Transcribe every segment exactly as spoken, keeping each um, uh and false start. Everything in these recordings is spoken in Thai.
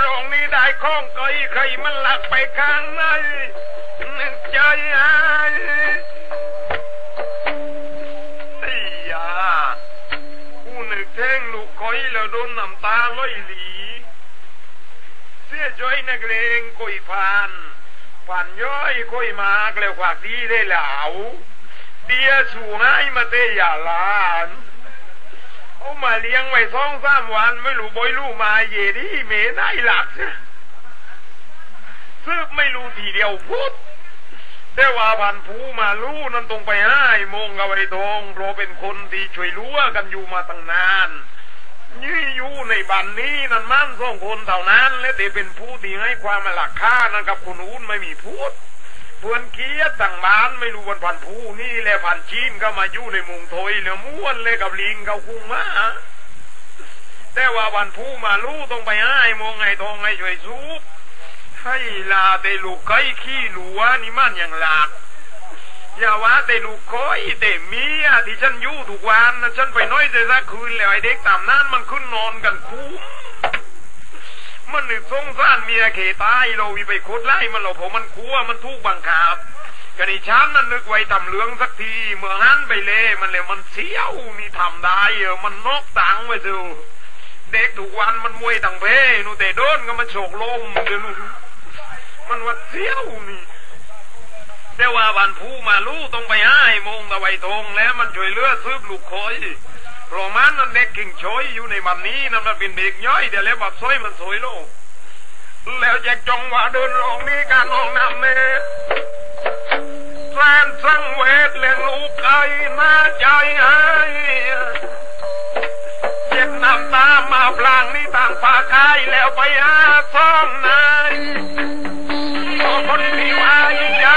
รงนี้ได้ข้องก้อยใครมันหลักไปข้างในนึกใจไอ้ไอ้ยาผู้นึกแท่งลูกก้อยแล้วโดนน้ำตาล้อยหลีเสียใจนักเลงก้อยผ่านผ่านย้อยก้อยมากแล้วกว่าดีได้เหล่าเดียสู่ให้มาเตยาลานเอามาเลี้ยงไว้สองสามวันไม่รู้บอยรู้มาเยดีเมได้หลักซึบไม่รู้ทีเดียวพุทธแต่ว่าพันผู้มารู้นั่นตรงไปให้โมงกับไอ้ทองเพราะเป็นคนที่ช่วยรู้กันอยู่มาตั้งนานยี่อยู่ในบ้านนี้นั่นมั่นสองคนเท่านั้นและแต่เป็นผู้ที่ให้ความหลักค่านั่นกับคนอื่นไม่มีพูดเพื่อนเกียรติต่างบ้านไม่รู้วันพันผู้นี่แหละพันจีนก็มาอยู่ในมุงถอยแล้วม้วนเลยกับลิงเขาคุ้งมาแต่ว่าวันผู้มารู้ต้องไปให้โมงไงทองไงช่วยซูบให้ลาแต่ลูกไก่ขี้หลัวนี่มันอย่างหลักอย่าว่าแต่ลูกก้อยแต่เมียที่ฉันอยู่ทุกวันนะฉันไปน้อยแต่สักคืนแล้วไอ้เด็กตามนั้นมันขึ้นนอนกันคุ้มมันนึกสงสารเมียเขตายเราวิไปโคตรไล่มันเราเพราะมันกลัวมันทุกบังคับกันอีช้ำนั่นนึกไว้ทำเหลืองสักทีเมื่อหันไปเล่มันเลยมันเสี้ยวนี่ทำได้เออมันนอกตังไปดูเด็กทุกวันมันมวยต่างเพนูแต่โดนก็มันโฉกลมเดี๋ยวนู้มันวัดเสี้ยวนี่แต่ว่าวันผู้มาลู่ต้องไปให้โมงตะไวตรงแล้วมันช่วยเลือดซืบลูกคอยโรมันนั่นเด็กกิ่งช้อยอยู่ในวันนี้นั่นมันเป็นเด็กย่อยเดี๋ยวแล้วแบบซอยมันสวยโลกแล้วแจกจงว่าเดินลงนี้การออกนำเนตแฟนสังเวชเลี้ยงลูกไก่น่าใจให้เจ็บน้ำตามาพลางนี่ต่างปากกายแล้วไปหาซ่องนายคนที่วายใจ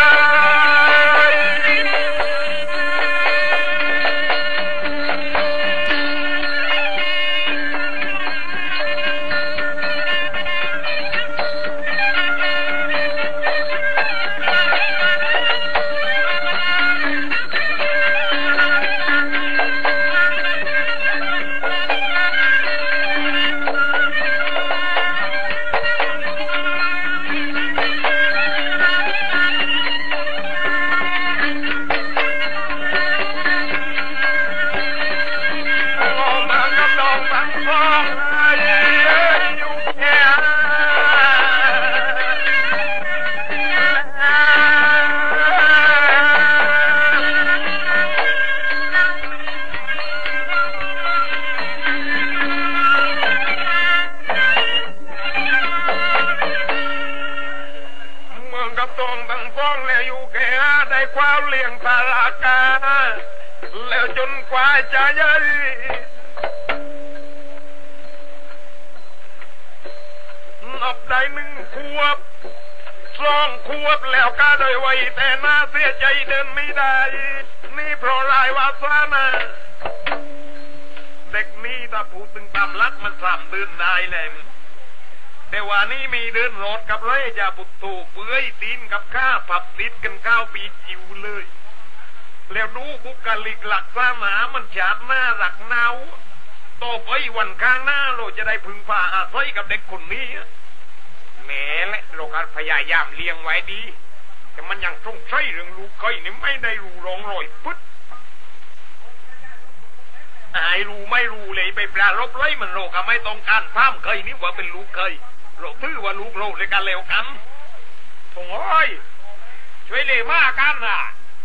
ความเลี้ยงภาระกาแล้วจนกว่าจะยัยนับได้หนึ่งขวบสองขวบแล้วก็ได้ไว้แต่น่าเสียใจเดินไม่ได้นี่เพราะลายวาสนาเด็กนี้ถ้าพูดถึงตามลักมันสามเดินได้เลยแต่ว่านี่มีเดินรถกับเลยจะบุตรตูเปื่อยตีนกับข้าผับดิดกันข้าวปีจิ๋วเลยแล้วดูบุคลิกหลักสามามันฉาดหน้าหลักเนาต่อไปวันข้างหน้าเราจะได้พึงพาอาศัยกับเด็กคนนี้แหมและเราก็พยายามเลี้ยงไว้ดีแต่มันยังต้องใช้เรื่องลูกก้อยนี่ไม่ได้รู้ร้องรอยปึ๊ดไอ้รู้ไม่รู้เลยไปปลารบเลยมันโลกไม่ต้องการพามเคยนี่ว่าเป็นลูกเคยเราถือว่าลูกโลกในการเลวกันโถ่ช่วยเลยมากกันน่ะ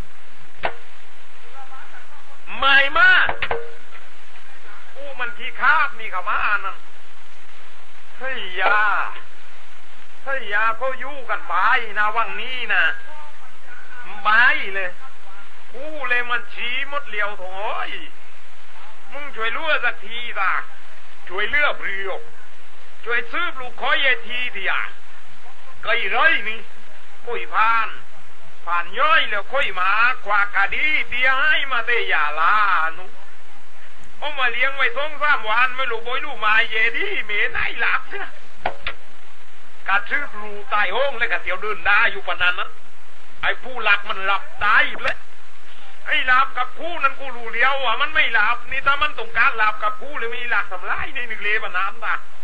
ไม่มากอู้มันขี้คาบนี่กับมานั่นเฮ้ยยาเฮ้ยยาเขาอยู่กันบายนะวังนี้นะบายเลยอู้เลยมันชี้มดเลียวโถ่มึงช่วยเลือกสักทีล่ะช่วยเลือกเปลี่ยวช่วยซื้อลูกคอยทีทีอ่ะไกลไรนี่คุยผ่านผ่านย่อยแล้วคุยมาควากะดีเดียให้มาเตยาลานุเอามาเลี้ยงไว้สองสามวันไม่รู้บอยรู้มาเยดีเมนไอ้หลับเนี่ยกะซื้อลูกตายห้องแล้วกะเตียวเดินได้อยู่ปนนั้นนะไอ้ผู้หลักมันหลับตายเลยไอ้หลับกับผู้นั้นกูรู้เลี้ยวอ่ะมันไม่หลับนี่ถ้ามันต้องการหลับกับผู้เลยมีหลักทำลายในหนึ่งเลบน้ำตา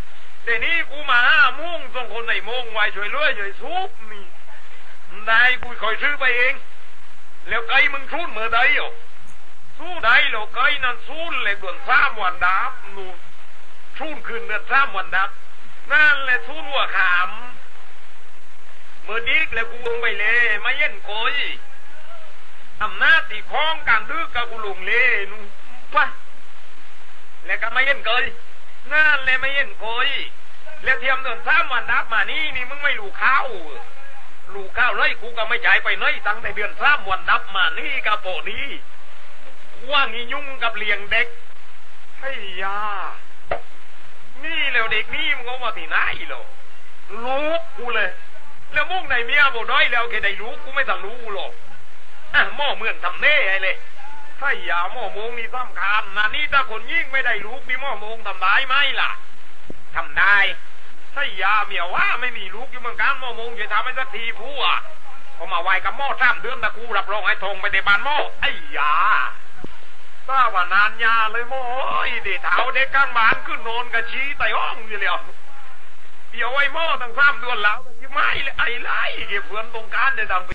เดี๋ยวนี้กูมามุ่งส่งคนในมงไว้ช่วยเลื่อยช่วยซุปนี่ได้กูคอยซื้อไปเองแล้วไก่มึงสู้เมื่อใดอ่ะสู้ได้แล้วไก่นั่นสู้เลยเดือนสามวันดับนู่นสู้คืนเดือนสามวันดับนั่นแหละสู้หัวขามเมื่อดีแล้วกูลงไปเลยไม่เย็นโกยอำนาจตีคล้องการดื้อกับกูลงเลยนู่นไปแล้วก็ไม่เย็นเกยนั่นเลยไม่เย็นโกยแล้วเทียมเดือนสามวันดับมานี่นี่มึงไม่รู้ข้าวรู้ข้าวเลยกูก็ไม่จ่ายไปน้อยตั้งแต่เดือนสามวันดับมานี่กับโปนี้ว่างี้ยุ่งกับเลี้ยงเด็กให้ยานี่แล้วเด็กนี่มึงเอามาที่ไหนหรอลูกกูเลยแล้วมุ่งในเมียบอกน้อยแล้วแค่ได้รู้กูไม่ต้องรู้หรอกอ่ะหม้อเมืองทำเน่ไอ้เลยถ้าอย่าหม้อมงนี่สำคัญนะนี่ถ้าคนยิ่งไม่ได้ลูกมีหม้อมงทำได้ไหมล่ะทำได้ถ้าอย่าเมียว่าไม่มีลูกอยู่เมืองการหม้อมงจะทำให้สักทีผู้อ่ะพอมาไว้กับหม้อสามเดือนตะกูรับรองให้ทงไปในบ้านหม้อไอ้ยาถ้าว่านานยาเลยหม้อเด็กเท้าเด็กข้างบ้านขึ้นนอนกระชี้ไต่ห้องอยู่แล้วเดี๋ยวไอ้หม้อตั้งสามเดือนแล้วที่ไม่ไอ้ไรเก็บเพื่อนตรงการได้ดัง